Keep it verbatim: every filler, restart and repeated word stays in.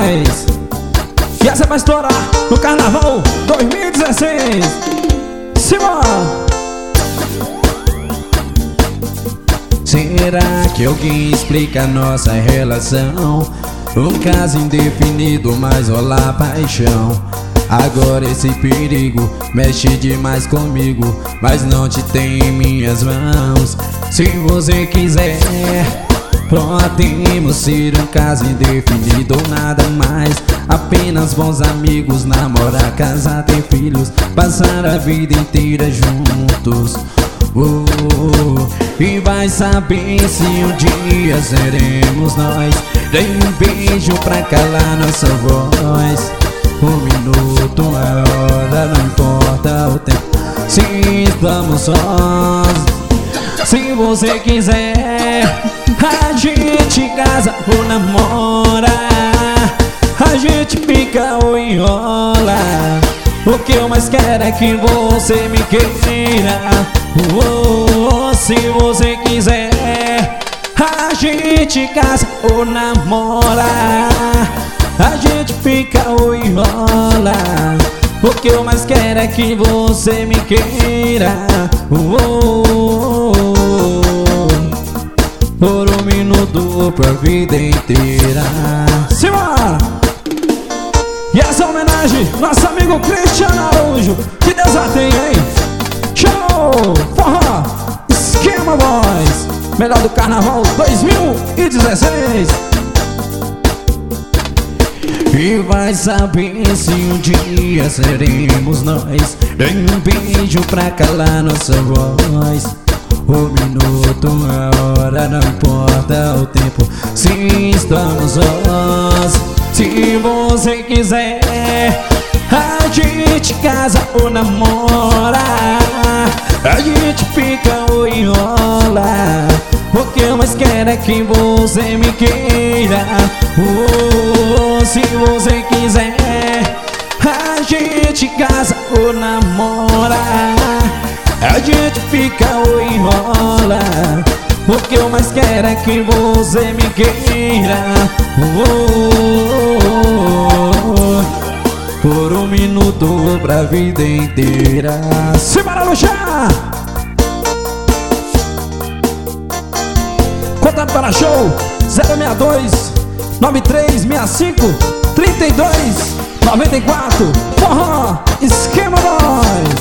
Boys. E essa vai estourar no Carnaval dois mil e dezesseis. Simbora! Será que alguém explica nossa relação? Um caso indefinido, mas rola paixão. Agora esse perigo mexe demais comigo, mas não te tem em minhas mãos. Se você quiser, podemos ser um caso indefinido ou nada mais. Apenas bons amigos, namorar, casar, ter filhos, passar a vida inteira juntos. Oh, oh, e vai saber se um dia seremos nós. Dei um beijo pra calar nossa voz. Um minuto, a hora, não importa o tempo, se estamos sós. Se você quiser, a gente casa ou namora, a gente fica ou enrola. O que eu mais quero é que você me queira. Oh, oh, se você quiser, a gente casa ou namora, a gente fica ou enrola. O que eu mais quero é que você me queira. Oh, oh, oh, por um minuto, pra vida inteira. Simbora! E essa homenagem, nosso amigo Cristiano Araújo. Que Deus a tenha, hein? Show! Forró! Esquema Boys. Melhor do Carnaval dois mil e dezesseis. E vai saber se um dia seremos nós. Dei um beijo pra calar nossa voz. O minuto, a hora, não importa o tempo, se estamos sós. Se você quiser, a gente casa ou namora, a gente fica ou enrola. O que eu mais quero é que você me queira. Oh, oh, se você quiser, a gente casa ou namora, a gente fica ou enrola. O que eu mais quero é que você me queira. Oh, oh, oh, por um minuto, pra vida inteira. Simbora no chá! Contato para show zero seis dois, nove três seis cinco, três dois nove quatro. Forró Esquema Boys.